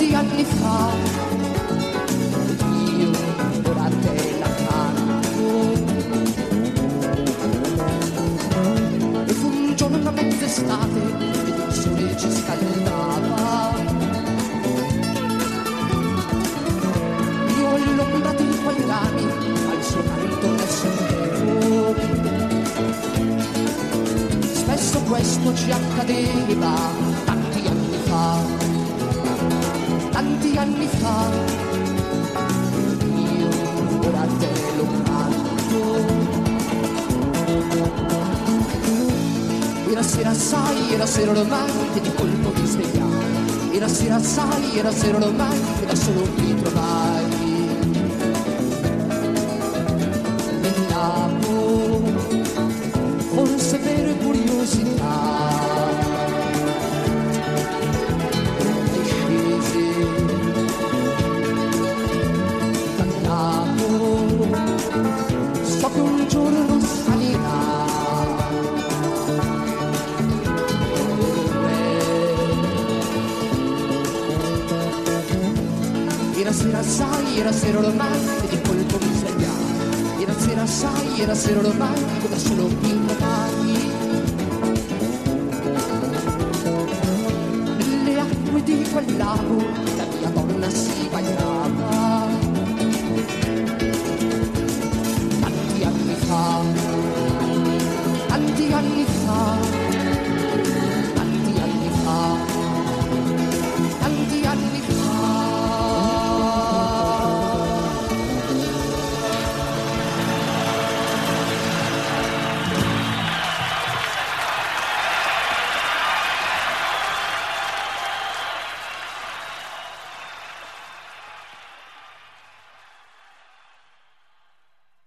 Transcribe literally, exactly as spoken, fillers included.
tanti anni fa, io ora te la canto. E fu un giorno, una mezz'estate, ed il sole ci scaldava. Io all'ombra di quei rami, al suo canto ne sentivo. Spesso questo ci accadeva tanti anni fa, tanti anni fa. Io ora te lo canto. Era sera, sai, era sera ormai che di colpo mi svegliai. Era sera, sai, era sera ormai che da solo mi trovai. Veniamo, forse per curiosità, e scesi. Andiamo, so che un giorno salirà. Era sera, sai, era sera ormai e di colpo mi svegliai. Era sera, sai, era sera ormai che da solo mi trovai. Nelle acque di quel lago la mia donna si bagnava.